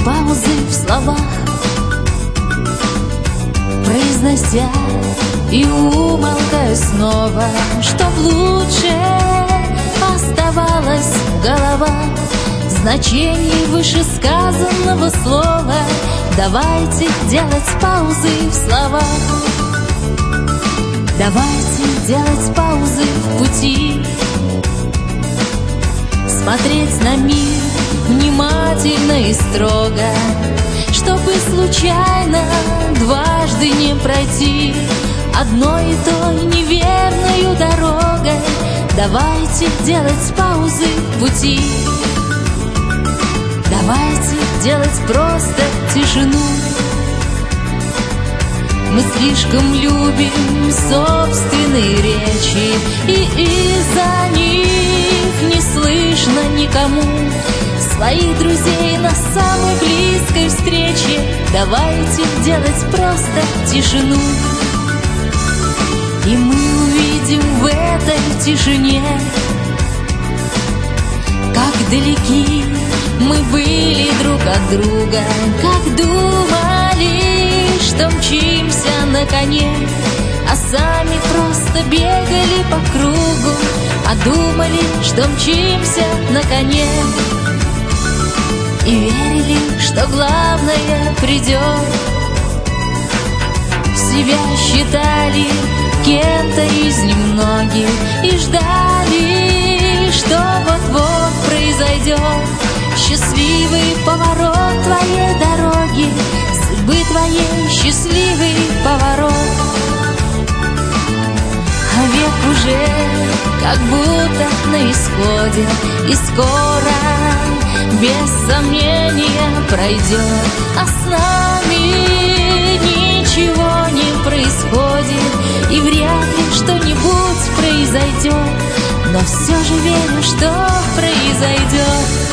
паузы в словах, произнося и умолкая снова, чтоб лучше оставалось в головах значение вышесказанного слова. Давайте делать паузы в словах, давайте делать паузы в пути, смотреть на мир внимательно и строго, чтобы случайно дважды не пройти одной и той неверною дорогой. Давайте делать паузы в пути, давайте делать просто тишину. Мы слишком любим собственные речи, и из-за них не слышно никому своих друзей на самой близкой встрече. Давайте делать просто тишину, и мы увидим в этой тишине, как далеки мы были друг от друга, как думали, что мчимся на коне, а сами просто бегали по кругу, а думали, что мчимся на коне, и верили, что главное придет. Себя считали кем-то из немногих и ждали, что вот-вот произойдет счастливый поворот твоей дороги, судьбы твоей счастливый поворот. А век уже как будто на исходе, и скоро без сомнения пройдет, а с нами ничего не происходит, и вряд ли что-нибудь произойдет, но все же верю, что произойдет.